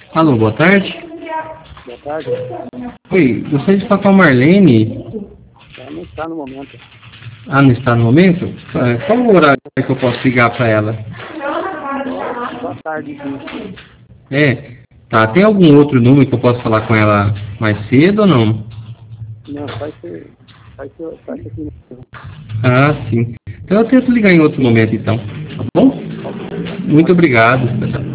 Alô, boa tarde. Boa tarde. Oi, gostaria de falar com a Marlene. Ela não está no momento. Ah, não está no momento? Qual o horário que eu posso ligar para ela? Boa tarde, sim. Tá. Tem algum outro número que eu posso falar com ela mais cedo ou não? Não, vai ser aqui mesmo. Ah, sim. Então eu tento ligar em outro momento, então. Tá bom? Ok. Muito obrigado.